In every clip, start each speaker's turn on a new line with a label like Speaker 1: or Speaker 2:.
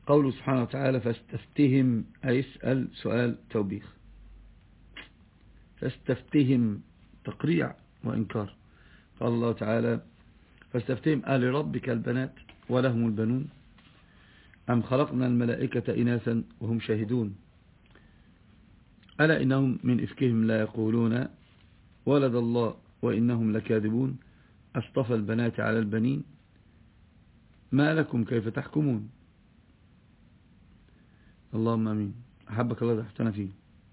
Speaker 1: قوله سبحانه وتعالى فاستفتهم، أي اسأل سؤال توبيخ. فاستفتهم تقريع وإنكار. قال الله تعالى فاستفتهم ألربك البنات ولهم البنون أم خلقنا الملائكة إناثا وهم شاهدون ألا إنهم من إفكهم لا يقولون ولد الله وإنهم لكاذبون أصطفى البنات على البنين ما لكم كيف تحكمون. اللهم أمين. أحبك الله تحتنا فيه.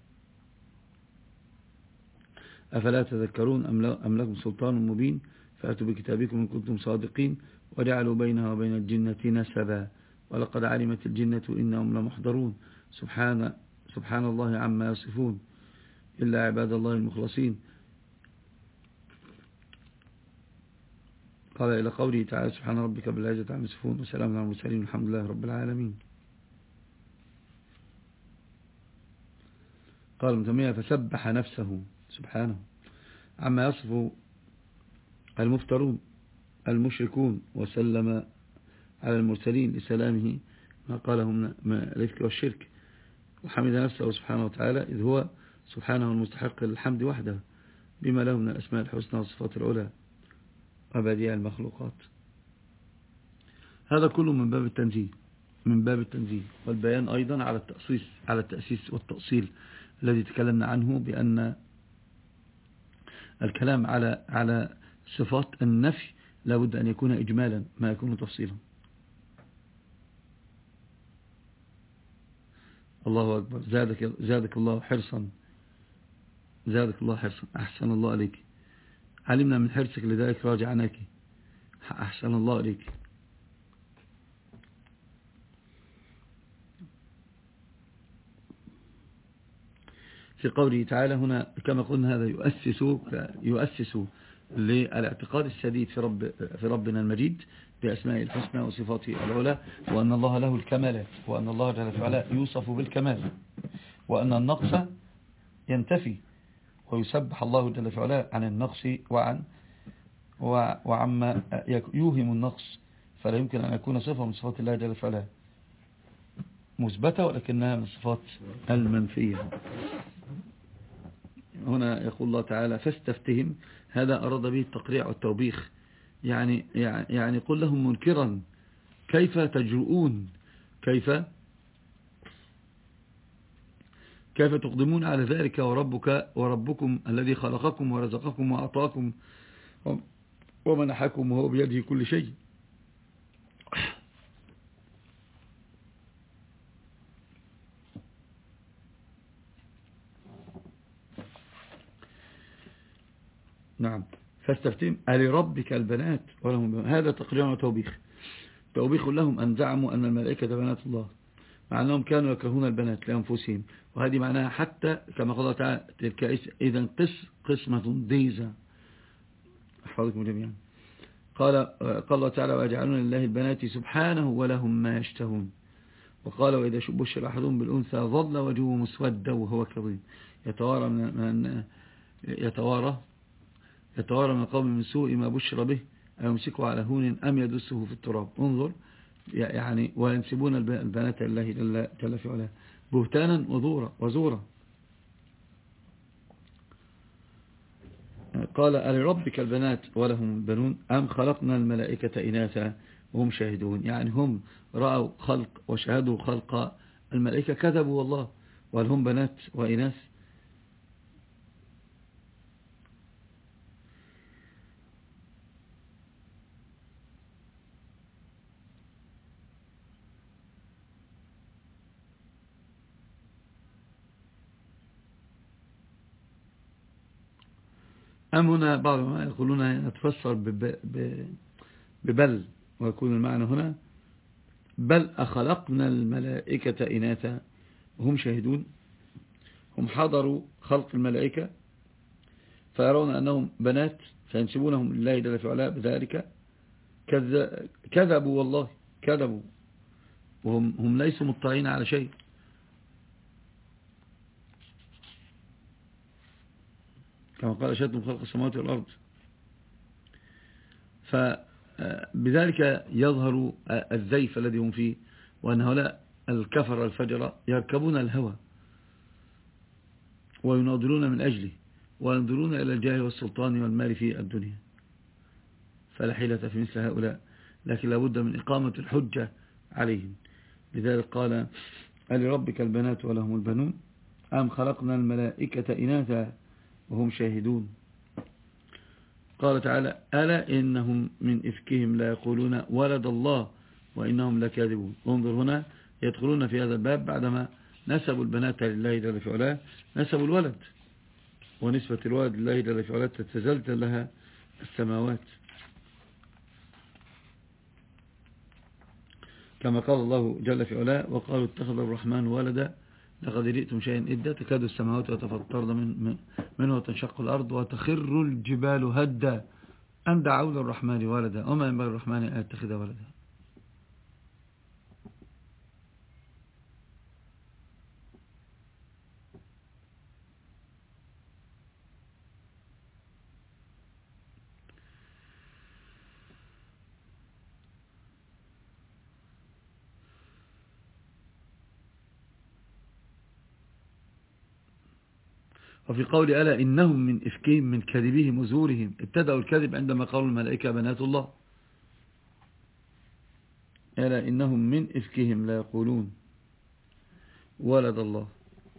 Speaker 1: أفلا تذكرون أم لكم سلطان مبين فأتوا بكتابكم إن كنتم صادقين وجعلوا بينها وبين الجنة نسبا ولقد علمت الجنة إنهم لمحضرون سبحان الله عما يصفون إلا عباد الله المخلصين. قال إلى قوله تعالى سبحان ربك بالعزة عما يصفون وسلام على المرسلين والحمد لله رب العالمين. قال ابن تيمية فسبح نفسه سبحانه عما يصف المفترون المشركون وسلم على المرسلين لسلامه ما قاله من الإفك والشرك وحمد نفسه سبحانه وتعالى إذ هو سبحانه المستحق للحمد وحده بما له من الأسماء الحسنى والصفات العلى وبديع المخلوقات. هذا كله من باب التنزيه والبيان أيضا على التأسيس والتأصيل الذي تكلمنا عنه بأن الكلام على صفات النفي لابد أن يكون إجمالا ما يكون تفصيلا. الله أكبر. زادك الله حرصا. أحسن الله عليك. علمنا من حرصك لذلك راجعناك. أحسن الله عليك. في قوله تعالى هنا كما قلنا هذا يؤسس للاعتقاد السديد في ربنا المجيد بأسماء الحسنى وصفاته العلى وأن الله له الكمالات وأن الله جل وعلا يوصف بالكمال وأن النقص ينتفي ويسبح الله جل وعلا عن النقص وعما يوهم النقص فلا يمكن أن يكون صفة من صفات الله جل وعلا مثبتة ولكنها من الصفات المنفية. هنا يقول الله تعالى فاستفتهم هذا أراد به التقريع والتوبيخ يعني قل لهم منكرا كيف تجرؤون كيف تقدمون على ذلك وربكم الذي خلقكم ورزقكم وأعطاكم ومنحكم وهو بيده كل شيء. نعم فاستفتهم ألربك البنات ولهم البنات. هذا تقرير وتوبيخ لهم أن زعموا أن الملائكة بنات الله مع أنهم كانوا يكرهون البنات لأنفسهم وهذه معناها حتى كما قال تعالى تلك إذا قسمة ضيزى. أحفظكم جميعا. قال الله تعالى ويجعلون لله البنات سبحانه ولهم ما يشتهون. وقال وإذا بشر أحدهم بالأنثى ظل وجهه مسودا وهو كظيم يتوارى من قوم من سوء ما بشر به أيمسكه على هون أم يدسه في التراب. انظر يعني وينسبون البنات لله جل في علاه بهتانا وزورا. قال ألربك البنات ولهم البنون أم خلقنا الملائكة إناثا وهم شاهدون. يعني هم رأوا خلق وشاهدوا خلق الملائكة كذبوا والله وهل هم بنات وإناث. أم هنا بعض ما يقولون نتفسر ببل ويكون المعنى هنا بل أخلقنا الملائكة إناثا وهم شاهدون. هم حضروا خلق الملائكة فيرون أنهم بنات فينسبونهم لله جل في علاه بذلك. كذبوا والله كذبوا وهم ليسوا مطلعين على شيء. كما قال أشد من خلق السماوات والأرض. فبذلك يظهر الزيف الذي هم فيه وأن هؤلاء الكفر الفجر يركبون الهوى ويناضلون من أجله وينظرون إلى الجاه والسلطان والمال في الدنيا، فلا حيلة في مثل هؤلاء، لكن لابد من إقامة الحجة عليهم. لذلك قال ألربك البنات ولهم البنون أم خلقنا الملائكة إناثا وهم شاهدون. قال تعالى ألا إنهم من إفكهم لا يقولون ولد الله وإنهم لكاذبون. انظر هنا يدخلون في هذا الباب بعدما نسبوا البنات لله جل في علاه، نسبوا الولد، ونسبة الولد لله جل في علاه تتزلزل لها السماوات، كما قال الله جل في علاه وقالوا اتخذ الرحمن ولدا لقد جئتم شيئا إدا تكاد السماوات يتفطرن منه وتنشق الأرض وتخر الجبال هدا أن دعوا للرحمن ولدا وما ينبغي الرحمن أن يتخذ ولدا. وفي قول ألا إنهم من إفكهم من كذبهم وزورهم ابتدأوا الكذب عندما قالوا الملائكة بنات الله. ألا إنهم من إفكهم لا يقولون ولد الله.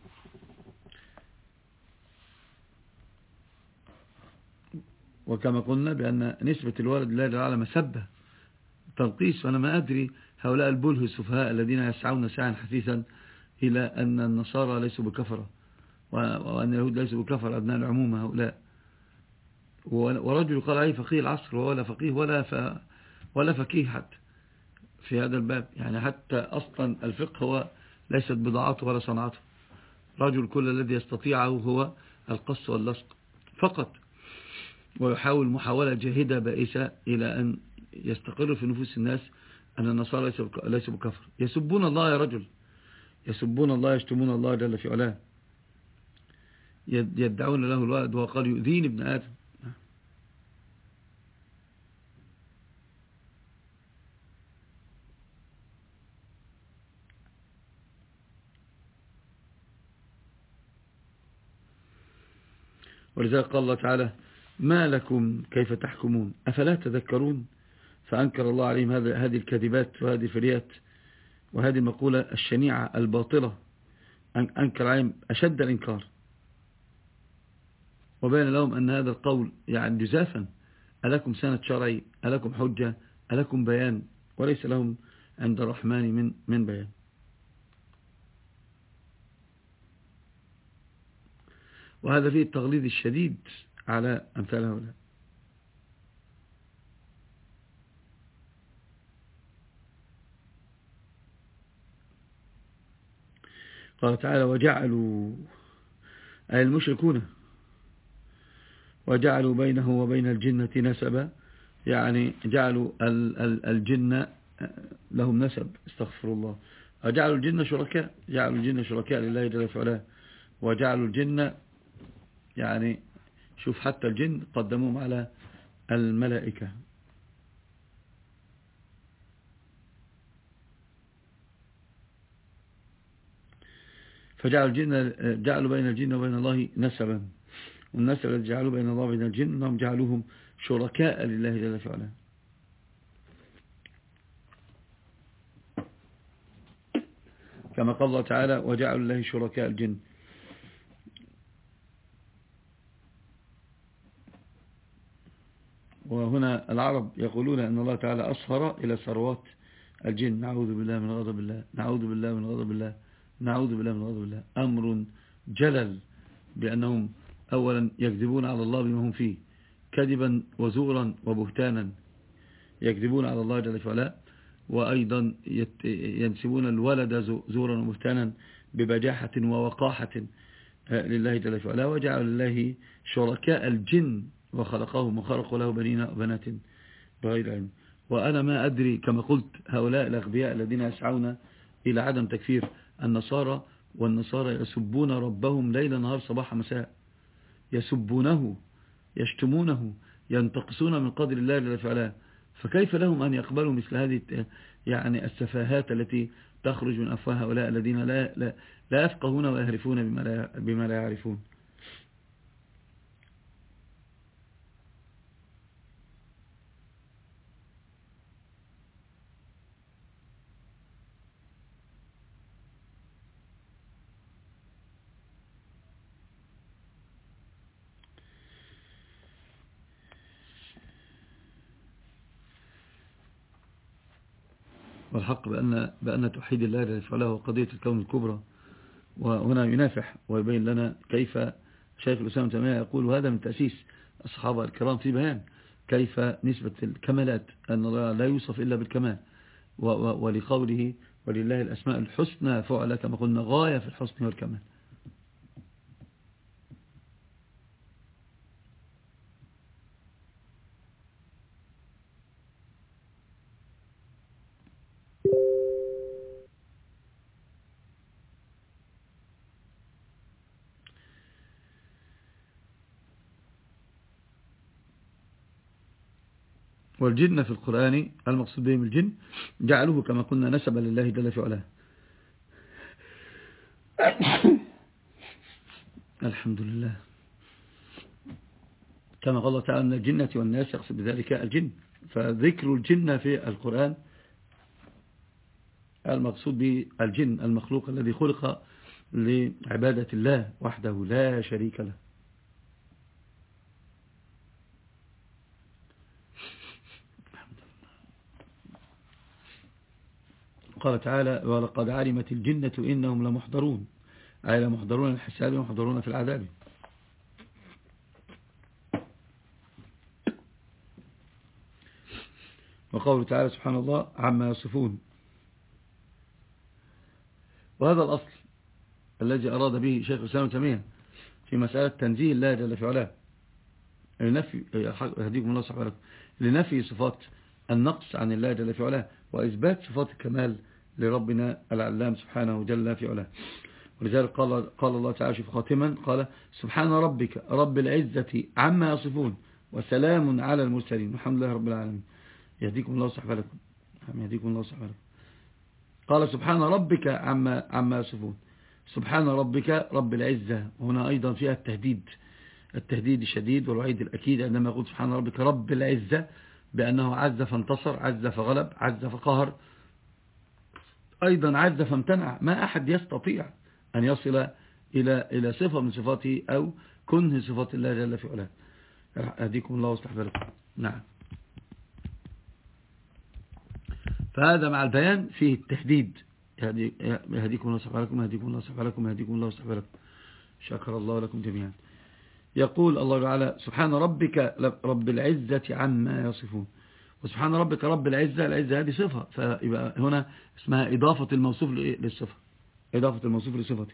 Speaker 1: وكما قلنا بأن نسبة الولد لله تعالى مسبة تنقيس، وأنا ما أدري هؤلاء البله السفهاء الذين يسعون سعيا حثيثا إلى أن النصارى ليسوا بكفرة وأن اليهود ليسوا بكفر أبناء العموم هؤلاء. ورجل قال عليه فقيه العصر ولا فقيه ولا فقيه حتى في هذا الباب، يعني حتى أصلا الفقه هو ليست بضاعته ولا صنعته. رجل كل الذي يستطيعه هو القص واللصق فقط، ويحاول محاولة جاهدة بائسة إلى أن يستقر في نفوس الناس أن النصارى ليسوا بكفر. يسبون الله يا رجل، يسبون الله، يشتمون الله جل في علاه، يدعون له الولد وقال يؤذيني ابن آدم. ولذلك قال الله تعالى ما لكم كيف تحكمون أفلا تذكرون. فأنكر الله عليهم هذه الكذبات وهذه الفريات وهذه المقولة الشنيعة الباطلة، أنكر عليهم أشد الإنكار، وبين لهم أن هذا القول يعني جزافا، ألكم سنة شرعي، ألكم حجة، ألكم بيان، وليس لهم عند الرحمن من بيان. وهذا فيه التغليظ الشديد على أمثال هؤلاء. قال تعالى وجعلوا أي المشركون وجعلوا بينه وبين الجنة نسبا، يعني جعلوا الجن لهم نسب، استغفر الله، وجعلوا الجن شركاء، جعلوا الجن شركاء لله جل في علاه، وجعلوا الجن يعني شوف حتى الجن قدموهم على الملائكة. فجعلوا الجن جعلوا بين الجن وبين الله نسبا، والنسب الذي جعلوا بين الله وبين الجن انهم جعلوهم شركاء لله جل في علاه. كما قال الله تعالى وجعلوا الله شركاء الجن. وهنا العرب يقولون أن الله تعالى أصهر إلى ثروات الجن، نعوذ بالله من غضب الله، نعوذ بالله من غضب الله، نعوذ بالله من غضب الله. أمر جلل بأنهم أولا يكذبون على الله بما هم فيه كذبا وزورا وبهتانا، يكذبون على الله جل وعلا، وأيضا ينسبون الولد زورا وبهتانا ببجاحة ووقاحة لله جل وعلا، وجعل الله شركاء الجن وخلقهم وخلقوا له بنين وبنات بغير علم. وأنا ما أدري كما قلت هؤلاء الأغبياء الذين يسعون إلى عدم تكفير النصارى، والنصارى يسبون ربهم ليل نهار صباح مساء، يسبونه يشتمونه ينتقصون من قدر الله جل وعلا، فكيف لهم أن يقبلوا مثل هذه يعني السفاهات التي تخرج من أفواه هؤلاء الذين لا يفقهون ويهرفون بما لا يعرفون. والحق بأن توحيد الله جل وعلا هو قضية الكون الكبرى. وهنا ينافح ويبين لنا كيف شيخ الإسلام ابن تيمية يقول، وهذا من تأسيس الصحابة الكرام في بيان كيف نسبة الكمالات، أن الله لا يوصف إلا بالكمال، ولقوله ولله الأسماء الحسنى فعلا كما قلنا غاية في الحسن والكمال. والجن في القرآن المقصود بهم الجن جعلوه كما قلنا نسبا لله جل في علاه. الحمد لله. كما قال الله تعالى أن الجنة والناس يقصد بذلك الجن، فذكر الجن في القرآن المقصود بالجن المخلوق الذي خلق لعبادة الله وحده لا شريك له. قال تعالى ولقد علمت الجنة إنهم لمحضرون، أي لمحضرون الحساب ومحضرون في العذاب. وقوله تعالى سبحان الله عما يصفون. وهذا الأصل الذي أراد به شيخ الإسلام ابن تيمية في مسألة تنزيه الله جل في علاه لنفي صفات النقص عن الله جل في علاه وإثبات صفات الكمال لربنا العلام سبحانه جل في علاه. ولذلك قال الله تعالى في خاتما قال سبحان ربك رب العزة عما يصفون وسلام على المرسلين والحمد لله رب العالمين. يهديكم الله ويصلح بالكم. يهديكم الله ويصلح بالكم. قال سبحان ربك عما يصفون، سبحان ربك رب العزة، وهنا أيضا فيها التهديد الشديد والوعيد الأكيد عندما يقول سبحان ربك رب العزة بأنه عز فانتصر، عز فغلب، عز فقهر، أيضا عز فامتنع. ما أحد يستطيع أن يصل إلى صفة من صفاته أو كنه صفات الله جل في علاه. أهديكم الله ويصلح بالكم. نعم. فهذا مع البيان فيه التهديد. يهديكم الله ويصلح بالكم، يهديكم الله ويصلح بالكم، يهديكم الله ويصلح بالكم. شكر الله لكم جميعا. يقول الله تعالى سبحان ربك رب العزة عما يصفون، وسبحان ربك رب العزة، العزة هذه صفة، فيبقى هنا اسمها إضافة الموصوف للصفة، إضافة الموصوف لصفته.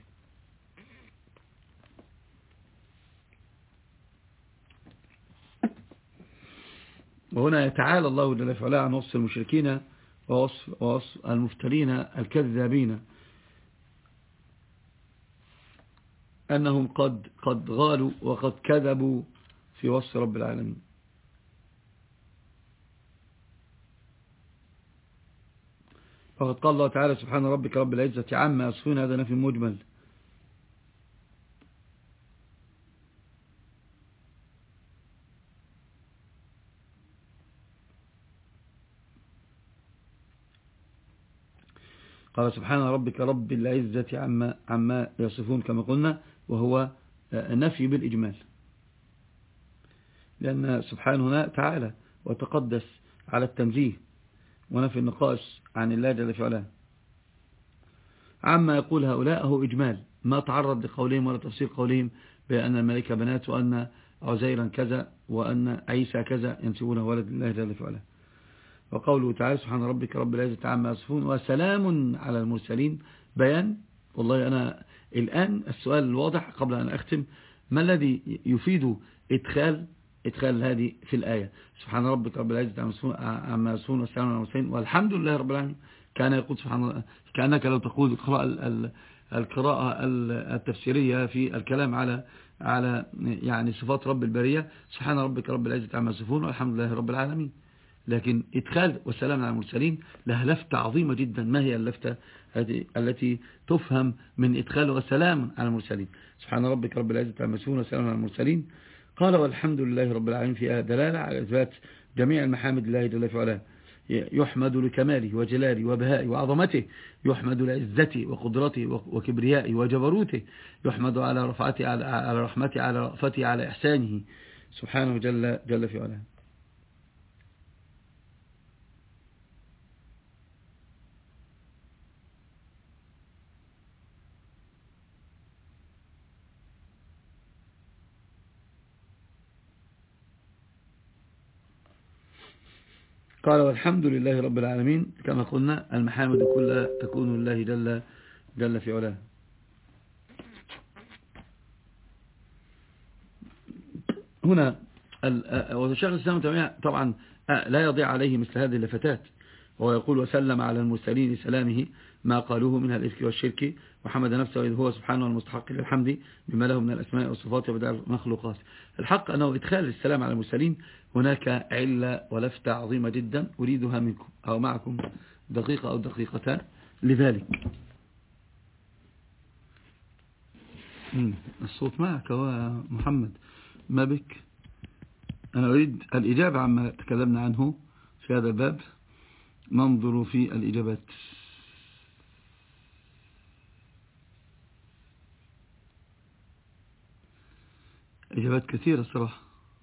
Speaker 1: وهنا يتعالى الله جل وعلا عن وصف المشركين ووصف المفترين الكذابين أنهم قد غالوا وقد كذبوا في وصف رب العالمين. فقد قال الله تعالى سبحان ربك رب العزة عما يصفون، هذا نفي مجمل. قال سبحان ربك رب العزة عما يصفون كما قلنا، وهو نفي بالإجمال، لأن سبحان هنا تعالى وتقدس على التنزيه ونفي النقاش عن الله جل في علاه. عما يقول هؤلاء هو إجمال، ما تعرض لقولهم ولا تفسير قولهم بأن الملائكة بنات وأن عزيرا كذا وأن عيسى كذا ينسبونه ولد الله جل في علاه. وقوله تعالى سبحان ربك رب العزة عما يصفون وسلام على المرسلين بيان. والله أنا الآن السؤال الواضح قبل أن أختم، ما الذي يفيد إدخال هذه في الآية سبحان ربك رب العزة عما يصفون وسلام على المرسلين والحمد لله رب العالمين؟ كان يقول سبحان الله كأنك لو تقول القراءة التفسيرية في الكلام على يعني صفات رب البرية سبحان ربك رب العزة عما يصفون والحمد لله رب العالمين. لكن إدخال والسلام على المرسلين لها لفتة عظيمة جدا. ما هي اللفتة هذه التي تفهم من إدخال وسلام على المرسلين. سبحان ربك رب العزة عما يصفون وسلام على المرسلين. قال والحمد لله رب العالمين فيها دلالة على إثبات جميع المحامد لله جل في علاه، يحمد لكماله وجلاله وبهائه وعظمته، يحمد لعزته وقدرته وكبريائه وجبروته، يحمد على رفعته على رحمته على رأفته على إحسانه سبحانه جل في علاه. قال والحمد لله رب العالمين. كما قلنا المحامد كلها تكون لله جل في علاه. هنا وشيخ الإسلام تيمية طبعا لا يضيع عليه مثل هذه اللفتات، وهو يقول وسلم على المرسلين سلامه ما قالوه من الإفك والشرك، وحمد نفسه إذ هو سبحانه المستحق للحمد بما له من الأسماء والصفات وبدع المخلوقات. الحق أنه إدخال السلام على المرسلين هناك علة ولفتة عظيمة جدا أريدها منكم أو معكم دقيقة أو دقيقتان لذلك. الصوت معك هو محمد، ما بك؟ أنا أريد الإجابة عما تكلمنا عنه في هذا الباب. ننظر في الإجابات. إجابات كثيرة صراحة.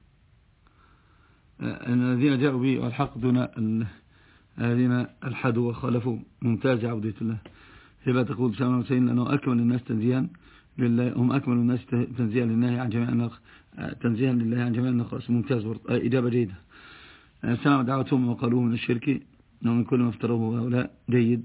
Speaker 1: الذين جاءوا به والحق دون الذين الحدوا وخالفوا. ممتاز يا عبدية الله. هبة تقول سلام وسلم أنه أكمل الناس تنزيها لله، هم أكمل الناس تنزيها لله عن جميع النقص، تنزيها لله عن جميع النقص. ممتاز برضه، إجابة جيدة. سمع دعوتهم وقالوه من الشرك ومن كل ما افتروه هؤلاء. جيد.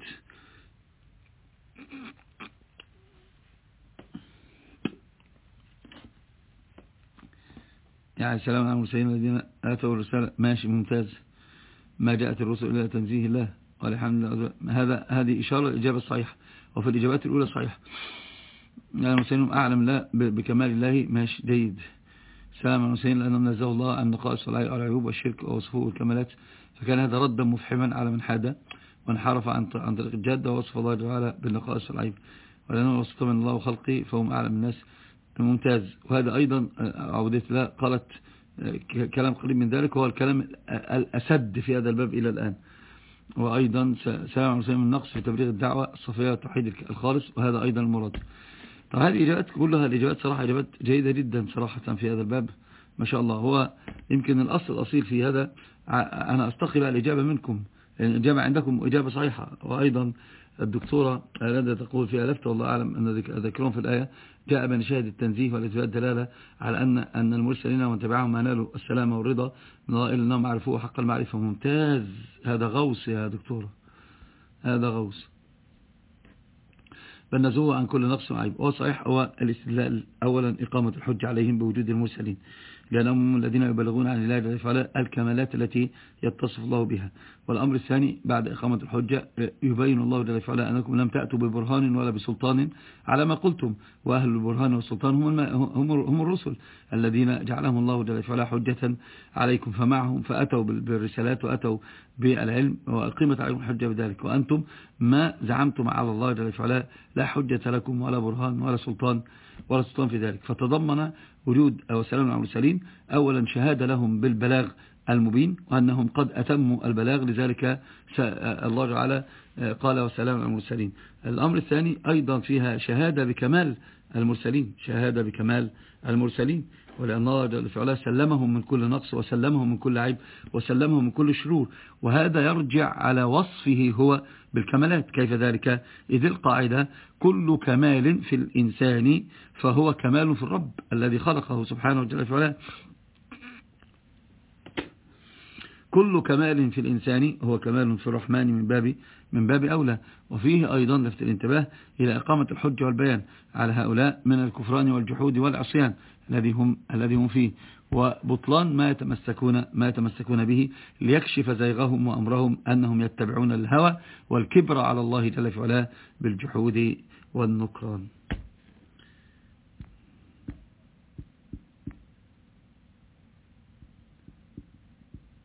Speaker 1: يعني سلام على المرسلين الذين آتوا الرسالة. ماشي ممتاز. ما جاءت الرسل إلى تنزيه الله والحمد لله. هذه إشارة الإجابة الصحيحة، وفي الإجابات الأولى صحيحة. يعني المرسلين أعلم الله بكمال الله. ماشي جيد. سلام على المرسلين لأنهم نزهوا الله عن نقائص والعيوب والشرك ووصفوه الكمالات، فكان هذا ردا مفحما على من حاد وانحرف عن طريق الجادة ووصف الله تعالى بالنقائص والعيب، ولأنه وصف من الله وخلقه فهم أعلم الناس. ممتاز. وهذا أيضا عودة الله قالت كلام قريب من ذلك، وهو الكلام الأسد في هذا الباب إلى الآن. وأيضا سلام على المرسلين من نقص في تبليغ الدعوة الصفية والتوحيد الخالص، وهذا أيضا المراد. طب هذه الإجابات كلها الإجابات صراحة إجابات جيدة جدا صراحة في هذا الباب ما شاء الله. هو يمكن الأصل الأصيل في هذا. أنا أستقي بقى الإجابة منكم، لأن الإجابة عندكم إجابة صحيحة. وأيضا الدكتورة التي تقول فيها لفتة والله أعلم أن ذكرهم في الآية جاء من شاهد التنزيه والإثبات دلالة على أن المرسلين ومن تبعهم ما نالوا السلامة والرضا من الله إلا أنهم عرفوه حق المعرفة. ممتاز. هذا غوص يا دكتورة، هذا غوص. بل نزوه عن كل نقص وعيب. هو صحيح هو الاستدلال أولا إقامة الحج عليهم بوجود المرسلين، لأنهم الذين يبلغون عن الله جل وعلا الكمالات التي يتصف الله بها. والأمر الثاني بعد إقامة الحجة يبين الله جل وعلا أنكم لم تأتوا ببرهان ولا بسلطان على ما قلتم، وأهل البرهان والسلطان هم الرسل الذين جعلهم الله جل وعلا حجة عليكم، فمعهم فأتوا بالرسالات وأتوا بالعلم وأقيمت عليكم الحجة بذلك، وأنتم ما زعمتم على الله جل وعلا لا حجة لكم ولا برهان ولا سلطان في ذلك. فتضمن وجود وسلام على المرسلين أولا شهادة لهم بالبلاغ المبين وأنهم قد أتموا البلاغ، لذلك الله تعالى قال وسلام على المرسلين. الأمر الثاني أيضا فيها شهادة بكمال المرسلين، شهادة بكمال المرسلين، ولأن الله جل وعلا سلمهم من كل نقص وسلمهم من كل عيب وسلمهم من كل شرور، وهذا يرجع على وصفه هو بالكمالات. كيف ذلك؟ إذ القاعدة كل كمال في الإنسان فهو كمال في الرب الذي خلقه سبحانه جل وعلا. كل كمال في الإنسان هو كمال في الرحمن من باب أولى. وفيه أيضا لفت الانتباه إلى إقامة الحج والبيان على هؤلاء من الكفران والجحود والعصيان الذي هم فيه، وبطلان ما يتمسكون به ليكشف زيغهم وأمرهم أنهم يتبعون الهوى والكبر على الله جل وعلا بالجحود والنكران.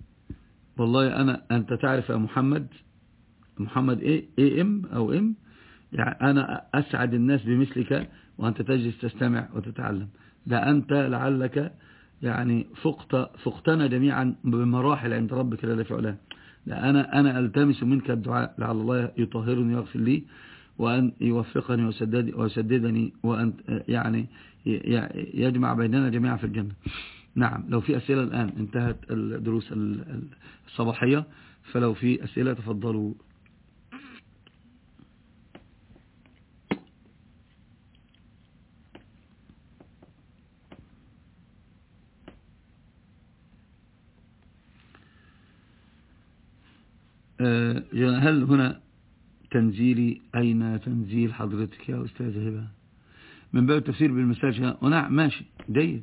Speaker 1: والله أنت تعرف يا محمد إيه ام أو ام يعني أنا أسعد الناس بمثلك وأنت تجلس تستمع وتتعلم. ده أنت لعلك يعني فقتنا جميعا بمراحل عند ربك لا فعلا. لا أنا ألتمس منك الدعاء لعل الله يطهرني ويغفر لي وأن يوفقني ويسددني وأن يعني يجمع بيننا جميعا في الجنة. نعم. لو في أسئلة الآن انتهت الدروس الصباحية، فلو في أسئلة تفضلوا. هل هنا تنزيلي؟ أين تنزيل حضرتك يا أستاذ هبة؟ من باب التفسير بالمساج. ونعم ماشي جيد.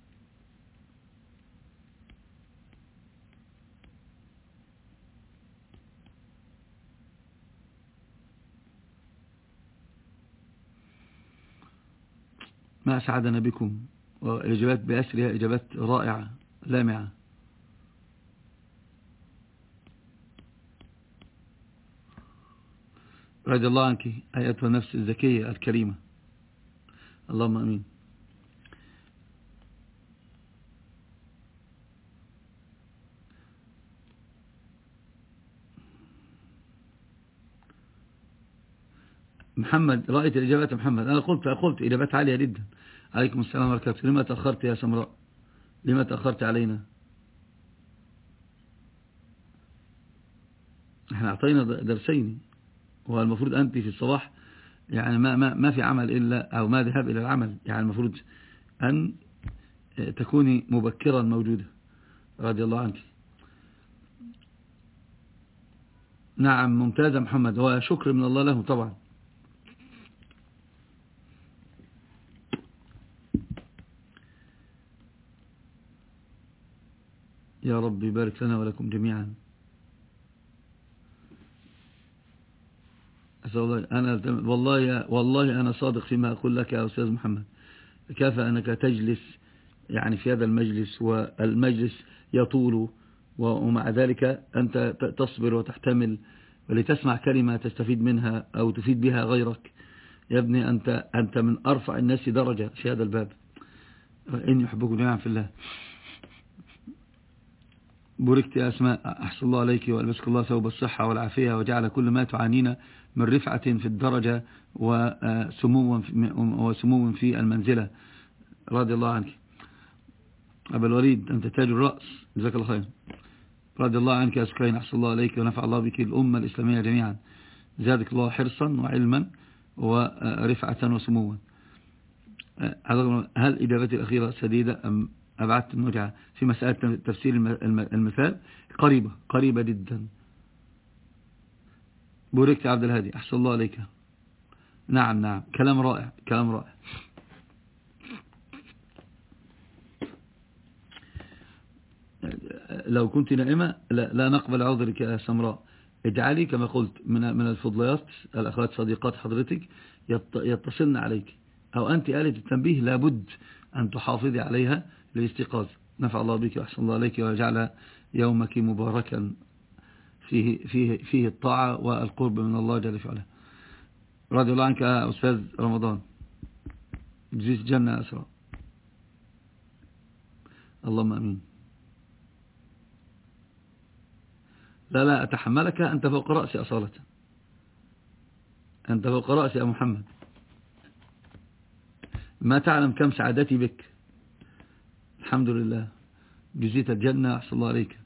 Speaker 1: ما أسعدنا بكم، والإجابات بأسرها إجابات رائعة لامعة. رضي الله عنك أيتها النفس الزكية الكريمة. اللهم أمين. محمد رأيت الإجابات محمد. أنا قلت إجابات عالية جدا. عليكم السلام ورحمة الله. لما تأخرت يا سمراء؟ لما تأخرت علينا؟ احنا أعطينا درسين، والمفروض أنت في الصباح يعني ما في عمل إلا أو ما ذهب إلى العمل، يعني المفروض أن تكوني مبكرا موجودة. رضي الله عنك. نعم ممتاز محمد، وشكر من الله له طبعا. يا رب يبارك لنا ولكم جميعا. أنا والله أنا صادق فيما أقول لك يا أستاذ محمد. كفى أنك تجلس يعني في هذا المجلس، والمجلس يطول، ومع ذلك أنت تصبر وتحتمل ولتسمع كلمة تستفيد منها أو تفيد بها غيرك. يا ابني أنت من أرفع الناس درجة في هذا الباب. إني أحبكم جميعا في الله. بوركت يا أسماء، أحسن الله عليك وألبسك الله ثوب الصحة والعافية، وجعل كل ما تعانين من رفعة في الدرجة وسمو في المنزلة. رضي الله عنك. أبا الوليد أنت تاج الرأس، جزاك الله خير. رضي الله عنك يا سكين، أحسن الله عليك ونفع الله بك الأمة الإسلامية جميعا. زادك الله حرصا وعلما ورفعة وسموا. هل إجابتي الأخيرة سديدة أم أبعدت النجعة في مسألة تفسير المثال؟ قريبة جدا. بوركت عبد الهادي، أحسن الله عليك. نعم كلام رائع. لو كنت نائمة لا نقبل عذرك يا سمراء. اجعلي كما قلت من الفضليات الأخوات صديقات حضرتك يتصلن عليك، أو أنت آلة التنبيه لابد أن تحافظي عليها للاستيقاظ. نفع الله بك وأحسن الله عليك، وجعل يومك مباركا فيه الطاعة والقرب من الله جل وعلا. رضي الله عنك يا أستاذ رمضان، جزيس جنة أسرى. اللهم أمين. لا أتحملك، أنت فوق رأسي أصالة، أنت فوق رأسي يا محمد. ما تعلم كم سعادتي بك. الحمد لله، جزيت الجنة، أحسن الله عليك.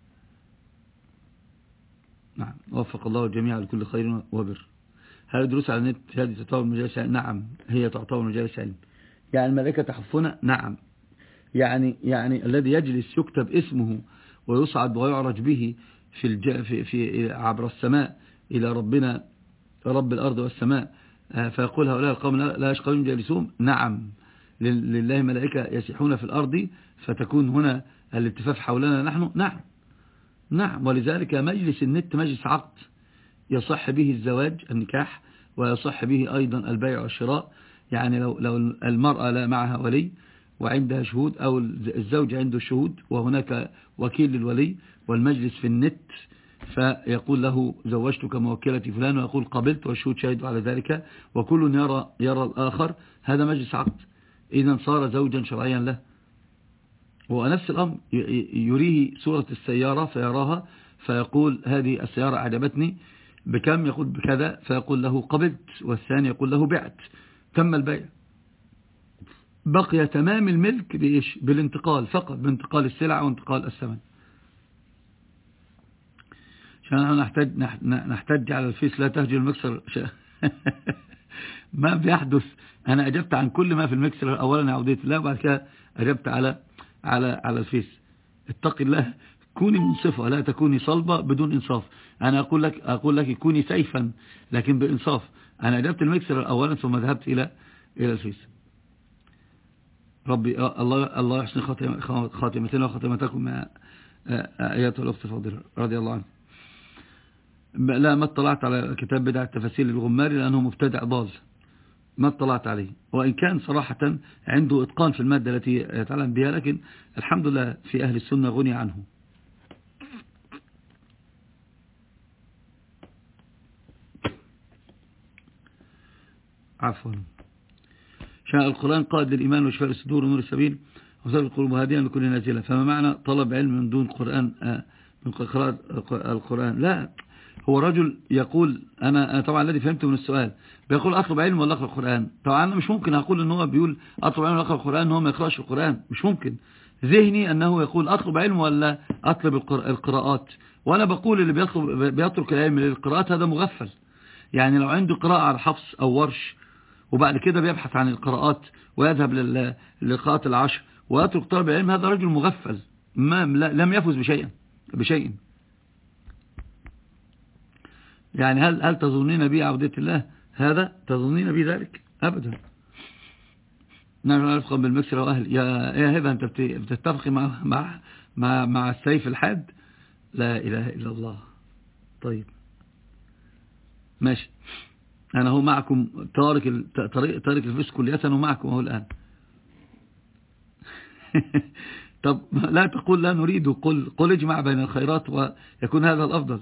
Speaker 1: نعم، وفق الله الجميع لكل خير وبر. هل دروس على النت هذه تعتبر مجالس علم؟ نعم هي تعتبر مجالس علم. يعني الملائكة تحفنا؟ نعم. يعني الذي يجلس يكتب اسمه ويصعد ويعرج به في عبر السماء إلى ربنا رب الأرض والسماء، فيقول هؤلاء القوم لا يشقون جالسون. نعم، لله ملائكة يسيحون في الأرض، فتكون هنا الالتفاف حولنا نحن. نعم. ولذلك مجلس النت مجلس عقد يصح به الزواج النكاح، ويصح به أيضا البيع والشراء. يعني لو المرأة لا معها ولي وعندها شهود، أو الزوج عنده شهود وهناك وكيل للولي، والمجلس في النت فيقول له زوجتك موكلتي فلان، ويقول قبلت والشهود شهدوا على ذلك، وكل يرى الآخر، هذا مجلس عقد، إذا صار زوجا شرعيا له. ونفس الأمر يريه صورة السيارة فيراها، فيقول هذه السيارة أعجبتني بكم، يقول بكذا، فيقول له قبلت، والثاني يقول له بعت، تم البيع. بقي تمام الملك بإيش؟ بالانتقال فقط، بانتقال السلع وانتقال الثمن. عشان نحتاج على الفيس لا تهجر المكسر ما بيحدث. أنا أجبت عن كل ما في المكسر، أولا عوديت الله، وبعد كده أجبت على الفيس. اتق الله، كوني منصفة، لا تكوني صلبة بدون إنصاف. أنا أقول لك كوني سيفا لكن بإنصاف. أنا أجبت المكسر أولا ثم ذهبت إلى الفيس. ربي الله يحسن خاتمتنا وخاتمتكم مع آيات الأخت فاضلة رضي الله عنه. لا، ما اطلعت على كتاب بدع التفاسير للغماري لأنه مبتدع ضال، ما اطلعت عليه، وإن كان صراحة عنده إتقان في المادة التي يتعلم بها، لكن الحمد لله في أهل السنة غني عنه. عفوا. شاء القرآن قائد للإيمان وشفاء الصدور ونور السبيل وسبب القلوب هاديا لكل نازلة. فما معنى طلب علم من دون قرآن، من قراءة القرآن؟ لا، هو رجل يقول أنا طبعا الذي فهمته من السؤال بيقول أطلب علم ولا أقرأ القرآن. طبعا أنا مش ممكن أقول إن هو بيقول أطلب علم ولا أقرأ القرآن إن هو ما يقرأش القرآن، مش ممكن. ذهني أنه يقول أطلب علم ولا أطلب القراءات، وأنا بقول اللي بيترك العلم للقراءات هذا مغفل. يعني لو عنده قراءة على حفص أو ورش وبعد كده بيبحث عن القراءات ويذهب للقراءات العشر ويترك طلب العلم، هذا رجل مغفل لم يفز بشيء. يعني هل تظنين بي عبدة الله هذا؟ تظنين بي ذلك؟ أبدا. نحن نفقا بالمكسر وأهل. يا هبة أنت بتتفقي مع السيف الحاد؟ لا إله إلا الله. طيب ماشي، أنا هو معكم تارك الفيس كلية ومعكم هو الآن. طب لا تقول لا نريد، قل اجمع بين الخيرات ويكون هذا الأفضل.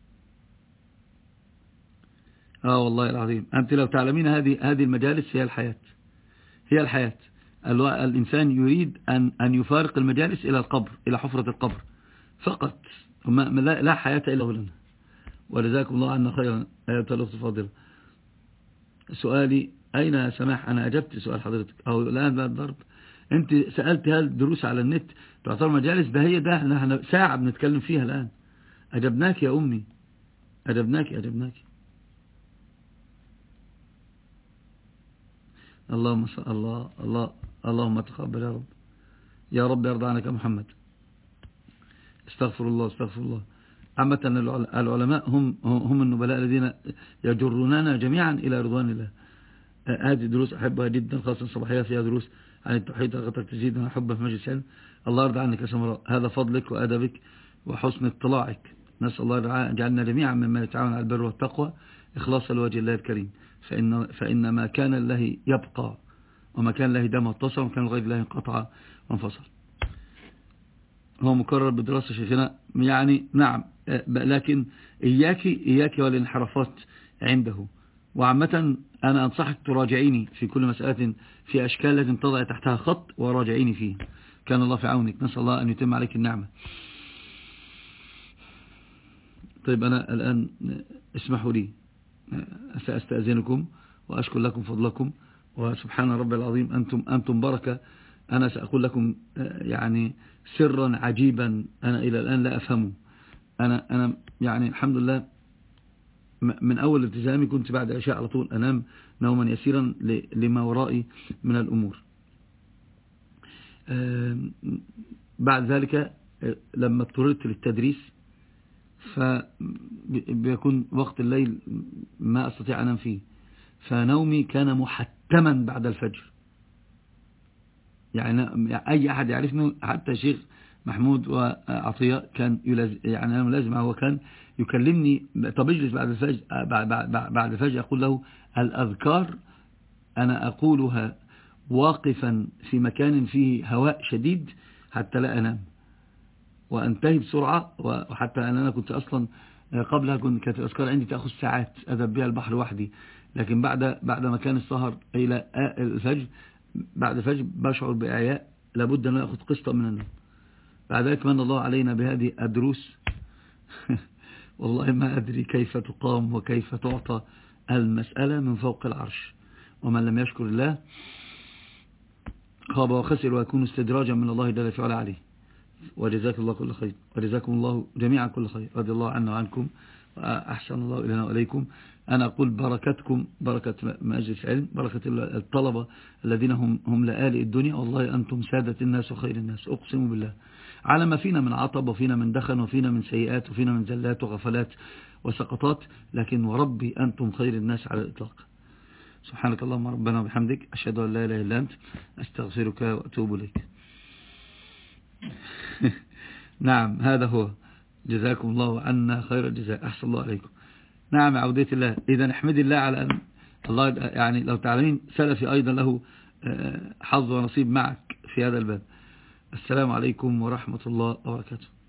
Speaker 1: والله العظيم أنت لو تعلمين هذه المجالس هي الحياة. الإنسان يريد أن يفارق المجالس إلى القبر، إلى حفرة القبر فقط، لا حياة إلا لنا. ولذلكم الله عنا خيرا. آية الأخت فاضلة، سؤالي أين يا سماح؟ أنا أجبت سؤال حضرتك أو الآن بعد ضرب. أنت سألت هل دروس على النت تعتبر مجالس؟ ده هي ده احنا ساعة بنتكلم فيها الآن. أجبناك يا أمي، أجبناك. اللهم تقبل يا رب، يا رب يرضى عنك يا محمد. استغفر الله. عامة العلماء هم النبلاء الذين يجروننا جميعا إلى رضوان الله. هذه دروس أحبها جدا، خاصة الصباحية فيها دروس عن التوحيد، رغبتك تزيدنا حبا في مجلس العلم. الله يرضى عنك يا سمراء، هذا فضلك وأدبك وحسن اطلاعك. نسأل الله يجعلنا جميعا ممن يتعاون على البر والتقوى إخلاصا لوجه الله الكريم. فإن ما كان الله يبقى، وما كان الله دام اتصل، وما كان غير الله انقطع وانفصل. هو مكرر بدراسة شيخنا يعني، نعم، لكن إياك والانحرافات عنده. وعامة أنا أنصحك تراجعيني في كل مسألة في أشكال لازم تضع تحتها خط وراجعيني فيه. كان الله في عونك، نسأل الله أن يتم عليك النعمة. طيب أنا الآن اسمحوا لي سأستأذنكم وأشكر لكم فضلكم، وسبحان رب العظيم أنتم بركة. أنا سأقول لكم يعني سرا عجيبا أنا إلى الآن لا أفهمه. أنا يعني الحمد لله من أول التزامي كنت بعد العشاء على طول أنام نوما يسيرا لما ورائي من الأمور. بعد ذلك لما اضطررت للتدريس فبيكون وقت الليل ما أستطيع أنام فيه، فنومي كان محتما بعد الفجر. يعني أي أحد يعرفني، حتى شيخ محمود وعطية كان يعني أنا ملازم، هو كان يكلمني طب اجلس بعد الفجر، بعد الفجر أقول له الأذكار أنا أقولها واقفا في مكان فيه هواء شديد حتى لا أنام، وأنتهي بسرعة. وحتى أنا كنت أصلا قبلها كانت الأذكار عندي تأخذ ساعات أذهب بها البحر وحدي، لكن بعد ما كان السهر إلى الفجر، بعد الفجر بشعر بإعياء لابد أن أخذ قسطا من النوم. بعد ذلك من الله علينا بهذه الدروس والله ما أدري كيف تقام وكيف تعطى المسألة من فوق العرش. ومن لم يشكر الله خاب وخسر ويكون استدراجا من الله جل وعلا عليه. وجزاك الله كل خير، وجزاكم الله جميعا كل خير، رضي الله عنا وعنكم وأحسن الله إلينا وإليكم. أنا أقول بركتكم بركة مجلس العلم، بركة الطلبة الذين هم لآلئ الدنيا، والله أنتم سادة الناس وخير الناس، أقسم بالله، على ما فينا من عطب وفينا من دخن وفينا من سيئات وفينا من زلات وغفلات وسقطات، لكن وربي أنتم خير الناس على الإطلاق. سبحانك اللهم ربنا وبحمدك، أشهد أن لا إله إلا أنت، أستغفرك وأتوب إليك. نعم هذا هو، جزاكم الله عنا خير الجزاء، أحسن الله عليكم. نعم عودية الله. إذا احمد الله على أن الله يعني لو تعلمين سلفي أيضا له حظ ونصيب معك في هذا الباب. السلام عليكم ورحمة الله وبركاته.